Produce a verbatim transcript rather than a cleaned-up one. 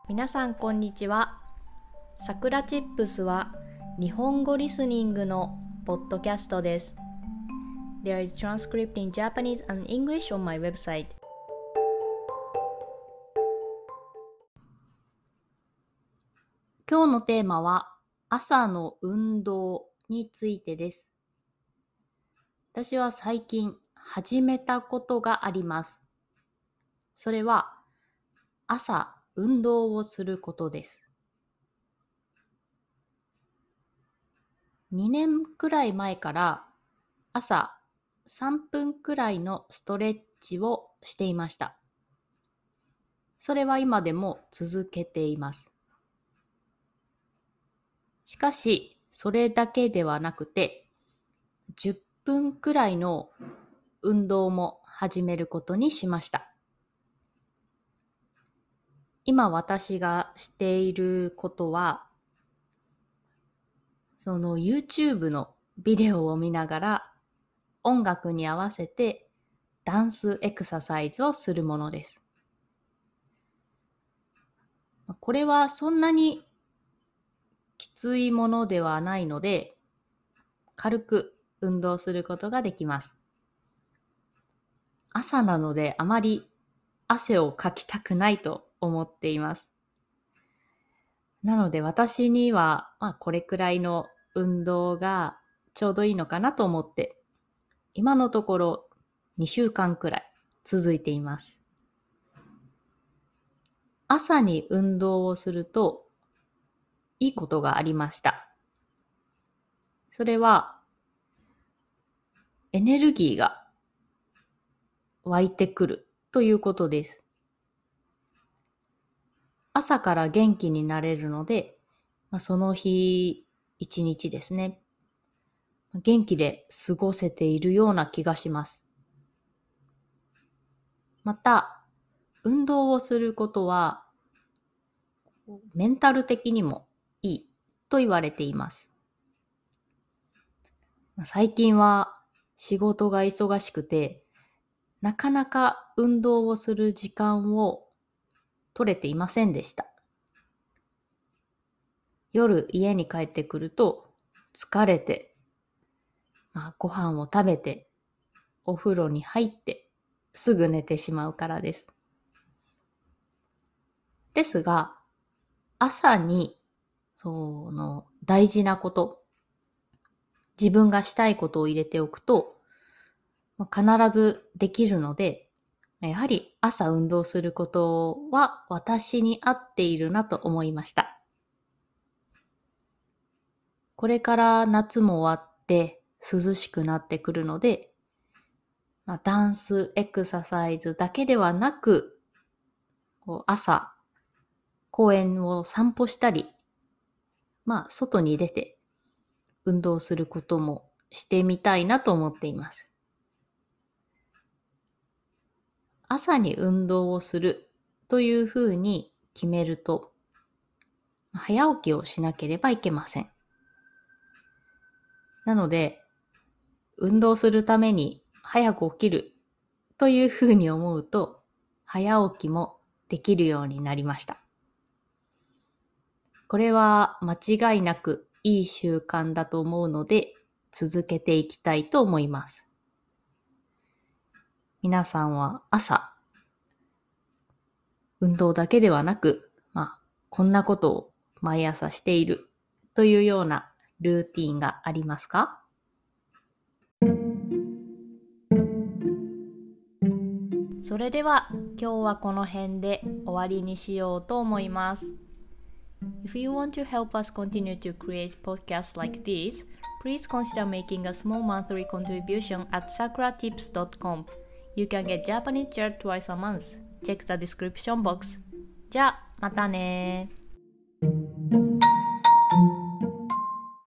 皆さんこんにちは。さくらチップスは日本語リスニングのポッドキャストです。There is transcript in Japanese and English on my website. 今日のテーマは朝の運動についてです。私は最近始めたことがあります。それは朝運動をすることです。にねんくらい前から朝さんぷんくらいのストレッチをしていました。それは今でも続けています。しかし、それだけではなくて、じゅっぷんくらいの運動も始めることにしました。今私がしていることは、その YouTube のビデオを見ながら音楽に合わせてダンスエクササイズをするものです。これはそんなにきついものではないので、軽く運動することができます。朝なのであまり汗をかきたくないと思っています。なので私には、まあ、これくらいの運動がちょうどいいのかなと思って、今のところにしゅうかんくらい続いています。朝に運動をするといいことがありました。それはエネルギーが湧いてくるということです。朝から元気になれるので、まあ、その日一日ですね、元気で過ごせているような気がします。また、運動をすることはメンタル的にもいいと言われています。最近は仕事が忙しくて、なかなか運動をする時間を取れていませんでした。夜家に帰ってくると疲れて、まあ、ご飯を食べてお風呂に入ってすぐ寝てしまうからです。ですが、朝にその大事なこと、自分がしたいことを入れておくと、まあ、必ずできるので、やはり朝運動することは私に合っているなと思いました。これから夏も終わって涼しくなってくるので、まあ、ダンスエクササイズだけではなく、こう朝公園を散歩したり、まあ外に出て運動することもしてみたいなと思っています。朝に運動をするというふうに決めると、早起きをしなければいけません。なので、運動するために早く起きるというふうに思うと、早起きもできるようになりました。これは間違いなくいい習慣だと思うので、続けていきたいと思います。皆さんは朝、運動だけではなく、まあ、こんなことを毎朝しているというようなルーティーンがありますか？それでは今日はこの辺で終わりにしようと思います。If you want to help us continue to create podcasts like this, please consider making a small monthly contribution at sakura tips dot com. You can get Japanese chair twice a month. Check the description box. じゃあ、またね。